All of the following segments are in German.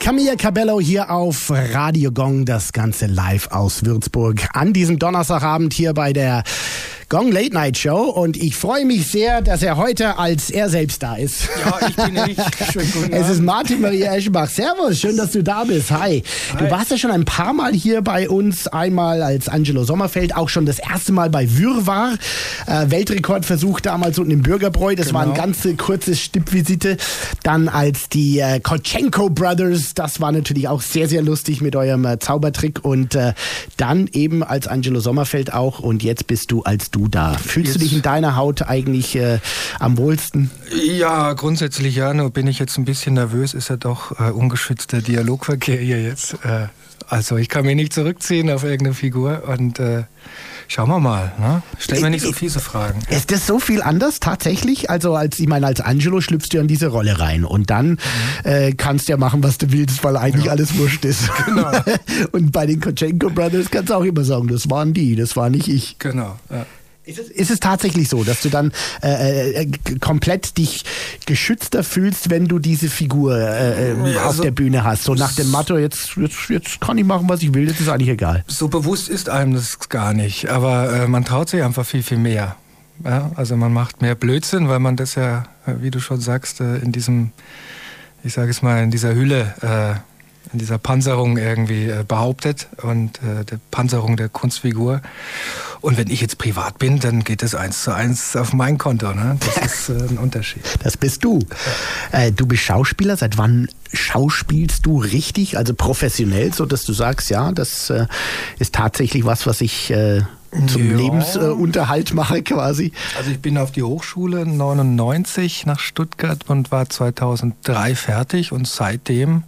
Camilla Cabello hier auf Radio Gong, das Ganze live aus Würzburg an diesem Donnerstagabend hier bei der Gong Late Night Show, und ich freue mich sehr, dass er heute als er selbst da ist. Ja, ich bin ich. Schönen guten Abend. Es ist Martin Maria Eschenbach. Servus, schön, dass du da bist. Hi. Du warst ja schon ein paar Mal hier bei uns, einmal als Angelo Sommerfeld, auch schon das erste Mal bei Wirrwarr. Weltrekordversuch damals unten im Bürgerbräu, das war eine ganz kurze Stippvisite. Dann als die Kotchenko Brothers, das war natürlich auch sehr, sehr lustig mit eurem Zaubertrick, und dann eben als Angelo Sommerfeld auch, und jetzt bist du als du da. Fühlst du dich in deiner Haut eigentlich am wohlsten? Ja, grundsätzlich ja, nur bin ich jetzt ein bisschen nervös, ist ja doch ungeschützter Dialogverkehr hier jetzt. Also ich kann mich nicht zurückziehen auf irgendeine Figur, und schauen wir mal. Ne? Stell mir nicht so fiese Fragen. Ist das so viel anders tatsächlich? Also als Angelo schlüpfst du in diese Rolle rein, und dann kannst du ja machen, was du willst, weil eigentlich alles wurscht ist. Genau. Und bei den Kotchenko Brothers kannst du auch immer sagen, das waren die, das war nicht ich. Genau, ja. Ist es tatsächlich so, dass du dann komplett dich geschützter fühlst, wenn du diese Figur auf der Bühne hast? So nach dem Motto, jetzt kann ich machen, was ich will, das ist eigentlich egal. So bewusst ist einem das gar nicht, aber man traut sich einfach viel, viel mehr. Ja? Also man macht mehr Blödsinn, weil man das ja, wie du schon sagst, in diesem, ich sage es mal, in dieser Hülle, in dieser Panzerung irgendwie behauptet, und der Panzerung der Kunstfigur. Und wenn ich jetzt privat bin, dann geht das 1:1 auf mein Konto. Ne? Das ist ein Unterschied. Das bist du. Du bist Schauspieler. Seit wann schauspielst du richtig, also professionell, so dass du sagst, ja, das ist tatsächlich was ich zum Lebensunterhalt mache quasi? Also ich bin auf die Hochschule 99 nach Stuttgart und war 2003 fertig, und seitdem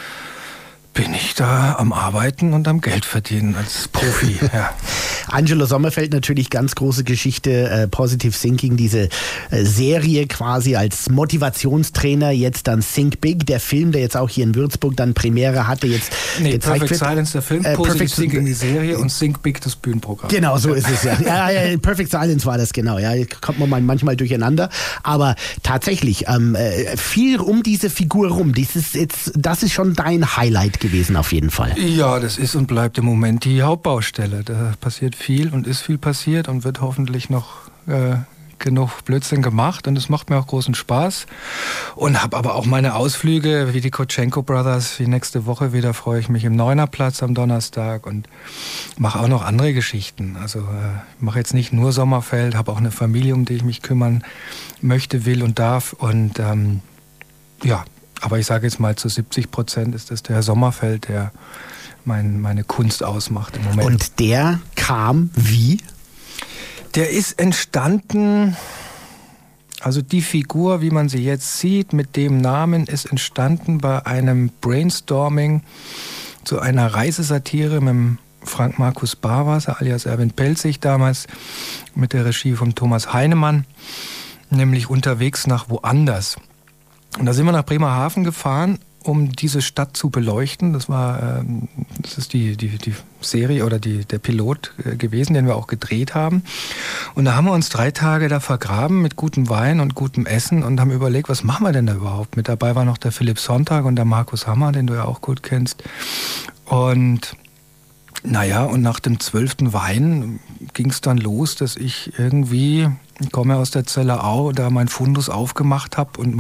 bin ich da am Arbeiten und am Geld verdienen als Profi. Ja. Angelo Sommerfeld, natürlich ganz große Geschichte, Positive Thinking, diese Serie quasi als Motivationstrainer, jetzt dann Think Big, der Film, der jetzt auch hier in Würzburg dann Premiere hatte, jetzt gezeigt Perfect wird. Silence, der Film, Positive Thinking, die Serie, und Think Big, das Bühnenprogramm. Genau, so ist es ja. Ja, Perfect Silence war das, genau. Ja, kommt man manchmal durcheinander, aber tatsächlich viel um diese Figur rum. Das ist schon dein Highlight gewesen auf jeden Fall. Ja, das ist und bleibt im Moment die Hauptbaustelle. Da passiert viel und ist viel passiert und wird hoffentlich noch genug Blödsinn gemacht, und es macht mir auch großen Spaß. Und habe aber auch meine Ausflüge, wie die Kotchenko Brothers, wie nächste Woche wieder, freue ich mich im Neunerplatz am Donnerstag, und mache auch noch andere Geschichten. Also ich mache jetzt nicht nur Sommerfeld, habe auch eine Familie, um die ich mich kümmern möchte, will und darf, und aber ich sage jetzt mal, zu 70% ist das der Herr Sommerfeld, der meine Kunst ausmacht im Moment. Und der kam wie? Der ist entstanden, also die Figur, wie man sie jetzt sieht, mit dem Namen, ist entstanden bei einem Brainstorming zu einer Reisesatire mit dem Frank Markus Barwasser, alias Erwin Pelzig damals, mit der Regie von Thomas Heinemann, nämlich Unterwegs nach woanders. Und da sind wir nach Bremerhaven gefahren, um diese Stadt zu beleuchten. Das ist die Serie oder der Pilot gewesen, den wir auch gedreht haben. Und da haben wir uns 3 Tage da vergraben mit gutem Wein und gutem Essen und haben überlegt, was machen wir denn da überhaupt? Mit dabei war noch der Philipp Sonntag und der Markus Hammer, den du ja auch gut kennst. Und und nach dem 12. Wein ging es dann los, dass ich irgendwie, ich komme aus der Zellerau, da mein Fundus aufgemacht habe und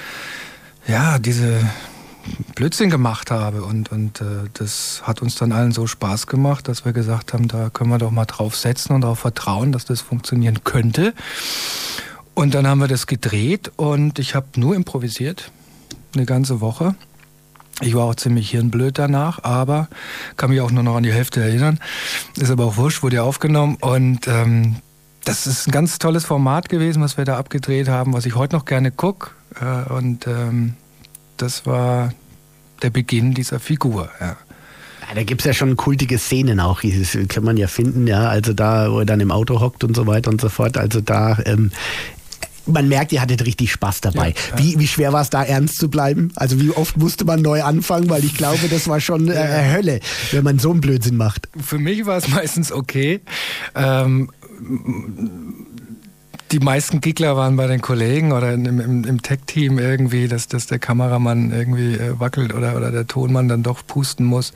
diese Blödsinn gemacht habe. Und das hat uns dann allen so Spaß gemacht, dass wir gesagt haben, da können wir doch mal drauf setzen und darauf vertrauen, dass das funktionieren könnte. Und dann haben wir das gedreht, und ich habe nur improvisiert, eine ganze Woche. Ich war auch ziemlich hirnblöd danach, aber kann mich auch nur noch an die Hälfte erinnern. Ist aber auch wurscht, wurde ja aufgenommen, und das ist ein ganz tolles Format gewesen, was wir da abgedreht haben, was ich heute noch gerne gucke, und das war der Beginn dieser Figur, ja. Ja, da gibt's ja schon kultige Szenen auch, das kann man ja finden, ja, also da, wo er dann im Auto hockt und so weiter und so fort, also da man merkt, ihr hattet richtig Spaß dabei. Ja. Wie schwer war es da, ernst zu bleiben? Also wie oft musste man neu anfangen? Weil ich glaube, das war schon Hölle, wenn man so einen Blödsinn macht. Für mich war es meistens okay. die meisten Giggler waren bei den Kollegen oder im Tech-Team irgendwie, dass der Kameramann irgendwie wackelt oder der Tonmann dann doch pusten muss.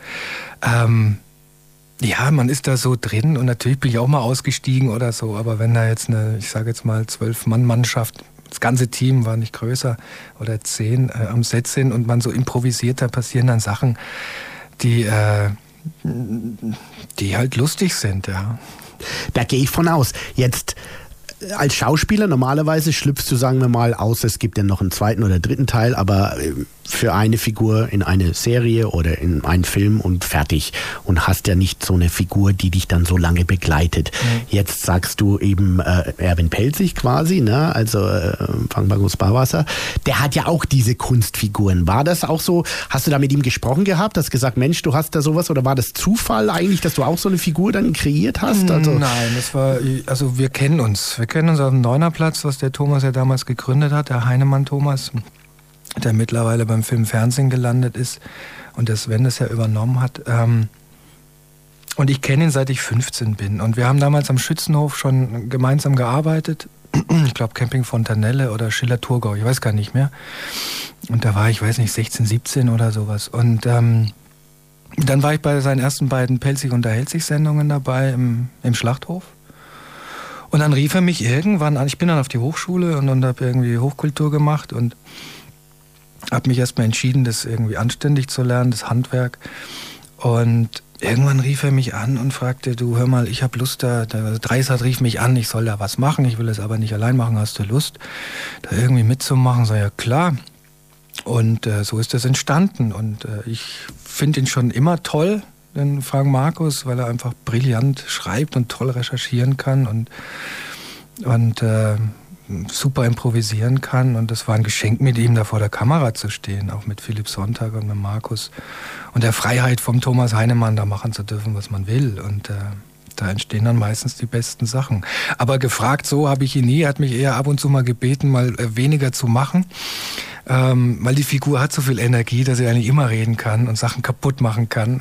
Ja, man ist da so drin und natürlich bin ich auch mal ausgestiegen oder so, aber wenn da jetzt ich sage jetzt mal 12-Mann-Mannschaft, das ganze Team war nicht größer oder 10 am Set sind und man so improvisiert, da passieren dann Sachen, die halt lustig sind, ja. Da gehe ich von aus. Jetzt als Schauspieler normalerweise schlüpfst du, sagen wir mal, aus, es gibt ja noch einen zweiten oder dritten Teil, aber für eine Figur in eine Serie oder in einen Film und fertig und hast ja nicht so eine Figur, die dich dann so lange begleitet. Jetzt sagst du eben Erwin Pelzig quasi, ne? Also Frank Magnus Barwasser, der hat ja auch diese Kunstfiguren. War das auch so, hast du da mit ihm gesprochen gehabt, hast gesagt, Mensch, du hast da sowas, oder war das Zufall eigentlich, dass du auch so eine Figur dann kreiert hast? Also nein, also wir kennen uns auf dem Neunerplatz, was der Thomas ja damals gegründet hat, der Heinemann Thomas, der mittlerweile beim Film Fernsehen gelandet ist und der Sven das ja übernommen hat. Und ich kenne ihn, seit ich 15 bin. Und wir haben damals am Schützenhof schon gemeinsam gearbeitet. Ich glaube Camping Fontanelle oder Schiller-Thurgau, ich weiß gar nicht mehr. Und da war ich, weiß nicht, 16, 17 oder sowas. Und dann war ich bei seinen ersten beiden Pelzig unterhält sich Sendungen dabei im Schlachthof. Und dann rief er mich irgendwann an. Ich bin dann auf die Hochschule und habe irgendwie Hochkultur gemacht und habe mich erstmal entschieden, das irgendwie anständig zu lernen, das Handwerk. Und irgendwann rief er mich an und fragte, du hör mal, ich habe Lust der Dreisat rief mich an, ich soll da was machen, ich will es aber nicht allein machen, hast du Lust, da irgendwie mitzumachen? So, ja klar. Und so ist das entstanden. Und ich finde ihn schon immer toll, den Frank Markus, weil er einfach brillant schreibt und toll recherchieren kann und super improvisieren kann. Und das war ein Geschenk, mit ihm da vor der Kamera zu stehen, auch mit Philipp Sonntag und mit Markus. Und der Freiheit vom Thomas Heinemann, da machen zu dürfen, was man will. Und da entstehen dann meistens die besten Sachen. Aber gefragt so habe ich ihn nie. Er hat mich eher ab und zu mal gebeten, mal weniger zu machen. Weil die Figur hat so viel Energie, dass er eigentlich immer reden kann und Sachen kaputt machen kann.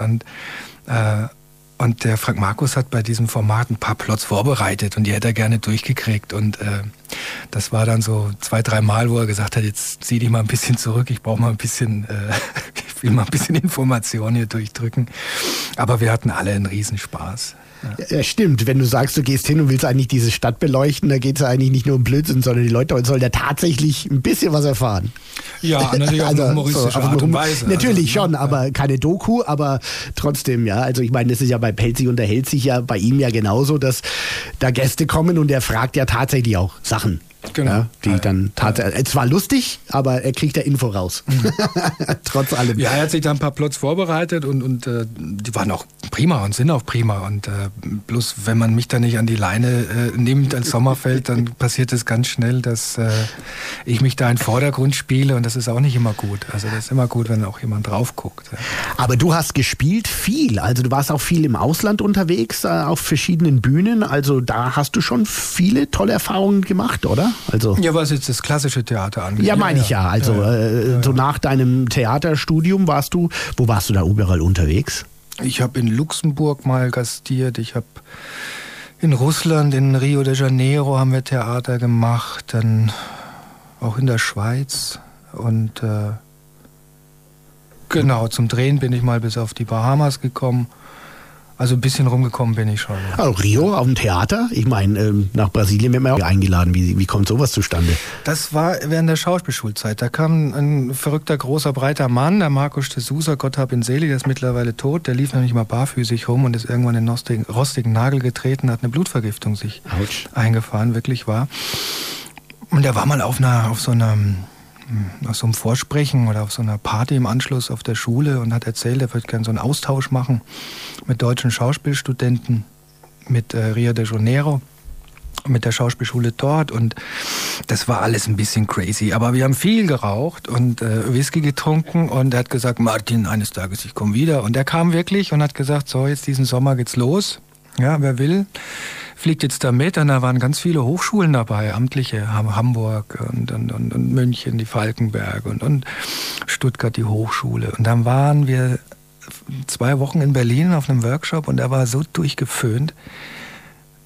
Und der Frank Markus hat bei diesem Format ein paar Plots vorbereitet und die hätte er gerne durchgekriegt. Und das war dann so 2-3 Mal, wo er gesagt hat, jetzt zieh dich mal ein bisschen zurück, ich brauche mal ein bisschen, ich will mal ein bisschen Information hier durchdrücken. Aber wir hatten alle einen Riesenspaß. Ja, stimmt. Wenn du sagst, du gehst hin und willst eigentlich diese Stadt beleuchten, da geht es ja eigentlich nicht nur um Blödsinn, sondern die Leute sollen ja tatsächlich ein bisschen was erfahren. Ja, natürlich auf eine humoristische Art und Weise. Natürlich schon, aber keine Doku, aber trotzdem, ja. Also ich meine, das ist ja bei Pelzig unterhält sich ja bei ihm ja genauso, dass da Gäste kommen und er fragt ja tatsächlich auch Sachen. Genau. Ja, die dann tatsächlich, zwar lustig, aber er kriegt ja Info raus. Trotz allem. Ja, er hat sich da ein paar Plots vorbereitet und die waren auch prima und sind auch prima. Und bloß wenn man mich da nicht an die Leine nimmt als Sommerfeld, dann passiert es ganz schnell, dass ich mich da in den Vordergrund spiele und das ist auch nicht immer gut. Also das ist immer gut, wenn auch jemand drauf guckt. Ja. Aber du hast gespielt viel, also du warst auch viel im Ausland unterwegs, auf verschiedenen Bühnen, also da hast du schon viele tolle Erfahrungen gemacht, oder? Also, ja, was jetzt das klassische Theater angeht. Ja, meine ich ja. Also so nach deinem Theaterstudium wo warst du da überall unterwegs? Ich habe in Luxemburg mal gastiert, ich habe in Russland, in Rio de Janeiro haben wir Theater gemacht, dann auch in der Schweiz und genau, zum Drehen bin ich mal bis auf die Bahamas gekommen. Also ein bisschen rumgekommen bin ich schon. Ja. Also Rio auf dem Theater? Ich meine, nach Brasilien wird man ja auch eingeladen. Wie kommt sowas zustande? Das war während der Schauspielschulzeit. Da kam ein verrückter, großer, breiter Mann, der Markus de Sousa, Gott hab ihn selig, der ist mittlerweile tot. Der lief nämlich mal barfüßig rum und ist irgendwann in den rostigen Nagel getreten, hat eine Blutvergiftung sich eingefahren, wirklich wahr. Und der war mal auf so einem Vorsprechen oder auf so einer Party im Anschluss auf der Schule und hat erzählt, er würde gerne so einen Austausch machen mit deutschen Schauspielstudenten, mit Rio de Janeiro, mit der Schauspielschule dort und das war alles ein bisschen crazy. Aber wir haben viel geraucht und Whisky getrunken und er hat gesagt, Martin, eines Tages, ich komme wieder. Und er kam wirklich und hat gesagt, so, jetzt diesen Sommer geht's los. Ja, wer will, fliegt jetzt da mit. Und da waren ganz viele Hochschulen dabei, amtliche, Hamburg und München, die Falkenberg und Stuttgart, die Hochschule. Und dann waren wir 2 Wochen in Berlin auf einem Workshop und er war so durchgeföhnt.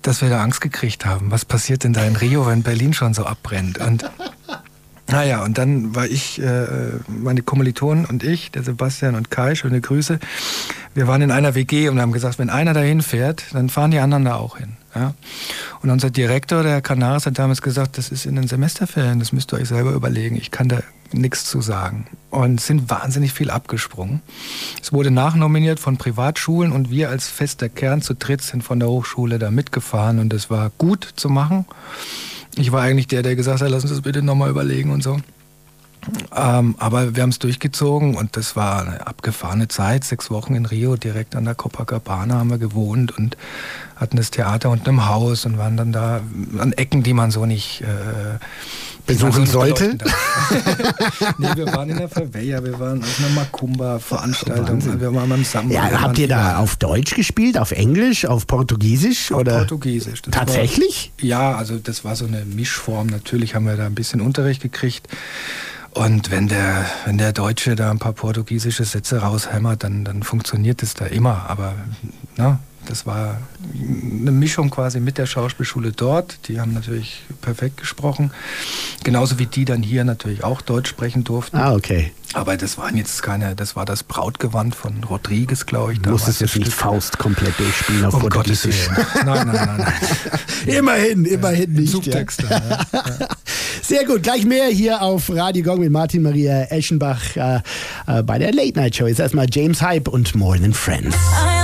dass wir da Angst gekriegt haben. Was passiert denn da in Rio, wenn Berlin schon so abbrennt? Und naja, und dann war ich, meine Kommilitonen und ich, der Sebastian und Kai, schöne Grüße, wir waren in einer WG und haben gesagt, wenn einer dahin fährt, dann fahren die anderen da auch hin. Ja? Und unser Direktor, der Herr Canaris, hat damals gesagt, das ist in den Semesterferien, das müsst ihr euch selber überlegen, ich kann da nichts zu sagen. Und sind wahnsinnig viel abgesprungen. Es wurde nachnominiert von Privatschulen und wir als fester Kern zu dritt sind von der Hochschule da mitgefahren und es war gut zu machen. Ich war eigentlich der gesagt hat, lass uns das bitte nochmal überlegen und so. Aber wir haben es durchgezogen und das war eine abgefahrene Zeit. 6 Wochen in Rio, direkt an der Copacabana haben wir gewohnt und hatten das Theater unten im Haus und waren dann da an Ecken, die man so nicht besuchen sollte. Nee, wir waren in der Favela, wir waren auf einer Macumba-Veranstaltung, wir waren beim Samba. Ja, habt ihr da auf Deutsch gespielt, auf Englisch, auf Portugiesisch? Auf oder? Portugiesisch. Tatsächlich? Ja, also das war so eine Mischform. Natürlich haben wir da ein bisschen Unterricht gekriegt. Und wenn der Deutsche da ein paar portugiesische Sätze raushämmert, dann funktioniert es da immer. Aber das war eine Mischung quasi mit der Schauspielschule dort. Die haben natürlich perfekt gesprochen. Genauso wie die dann hier natürlich auch Deutsch sprechen durften. Ah, okay. Aber das waren jetzt das war das Brautgewand von Rodriguez, glaube ich. Du musstest jetzt nicht Faust komplett durchspielen auf Portugiesisch. Nein. Immerhin nicht. Subtexte. Ja. Sehr gut, gleich mehr hier auf Radio Gong mit Martin Maria Eschenbach bei der Late Night Show. Jetzt erstmal James Hype und More Than Friends.